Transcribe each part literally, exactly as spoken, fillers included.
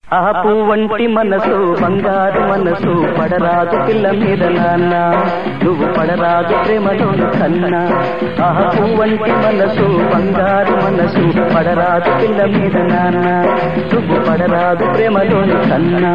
ఆ పువ్వంటి మనసు బంగారు మనసు పడరాదు పిల్ల మీద నాన్న నువ్వు పడరాదు ప్రేమలోని కన్నా. ఆ పువ్వంటి మనసు బంగారు మనసు పడరాదు పిల్ల మీద నాన్న నువ్వు పడరాదు ప్రేమలోని కన్నా.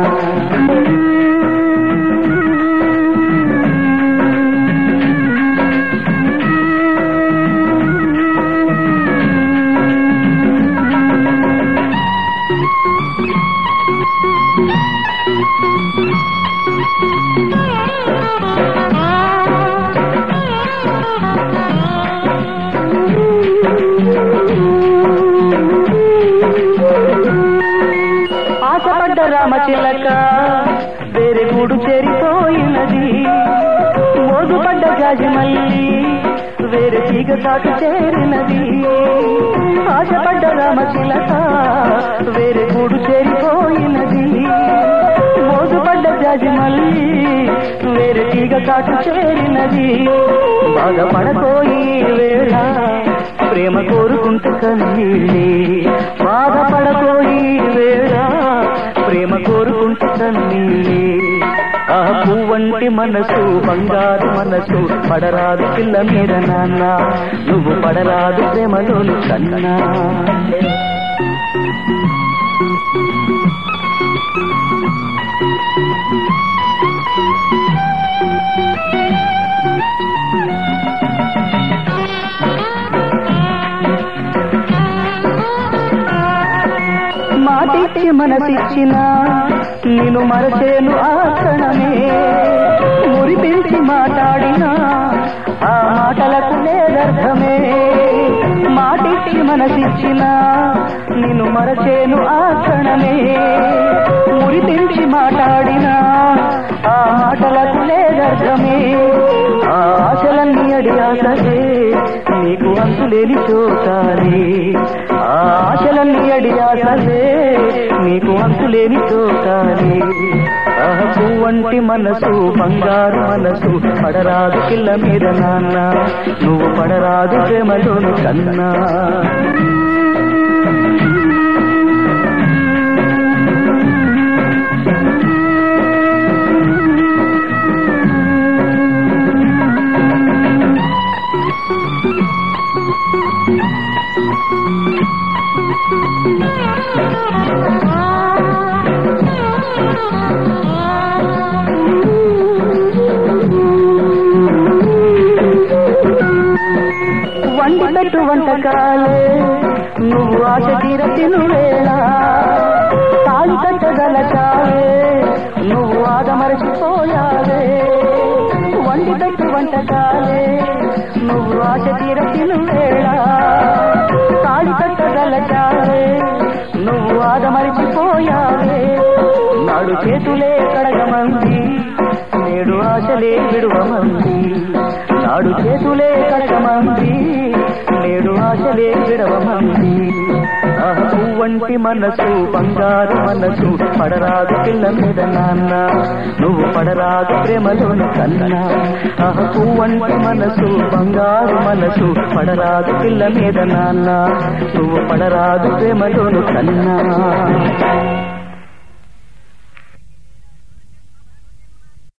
ఆశపడ్డ రామచిలక వేరే గూడు చేరిపోయినది, మోజుపడ్డ గాజమల్లి వేరే తీగ చాటు చేరినది. ఆశపడ్డ రామచిలక వేరే గూడు చేరిపోయినది, మోజుపడ్డ గాజమల్లి వేరే తీగ చాటు చేరినది. బాధపడకోయి వేళ ప్రేమ కోరుకుంటే కన్నీళ్ళే, బాధపడకోయి వేళ ప్రేమ కోరుకుంటే కన్నీళ్ళే. ఆ పువ్వంటి మనసు బంగారు మనసు పడరాదు పిల్ల మీద నాన్న నువ్వు పడరాదు ప్రేమలోని కన్నా. మాటిచ్చి మనసిచ్చిన నేను మరచేను ఆ క్షణమే, మురిపించి మాట్లాడినా ఆ మాటలకు లేదర్థమే. మాటిచ్చి మనసిచ్చిన నేను మరచేను ఆ క్షణమే, మురిపించి మాట్లాడినా ఆ మాటలకు లేదర్థమే. ఆ ఆశలన్నీ అడియాసలే నీకు అంతులేని చోటాలి, ఆ ఆశలన్నీ అడియాసలే నీకు అంతులేని చోటాలి. ఆ పువ్వంటి మనసు బంగారు మనసు పడరాదు పిల్ల మీద నాన్న నువ్వు పడరాదు ప్రేమలోని కన్నా. వండి పెట్టు వంటకాలే నువ్వు ఆశ తీర తిను వేళ, తాళి కట్టగలచావే నువ్వు ఆదమరచిపోయావే. వండి పెట్టు వంటకాలే నువ్వు ఆశ తీర తిను వేళ, తాళి కట్టగలచావే నువ్వు ఆదమరచిపోయావే. నాడు చేతులే కడగమంది నేడు ఆశలే విడువమంది, నాడు చేతులే కడగమంది నేడు ఆశలే విడవమంది. ఆ పువ్వంటి మనసు బంగారు మనసు పడరాదు పిల్ల మీద నాన్న నువ్వు పడరాదు ప్రేమలోని కన్నా. ఆ పువ్వంటి మనసు బంగారు మనసు పడరాదు పిల్ల మీద నాన్న నువ్వు పడరాదు ప్రేమలోని కన్నా.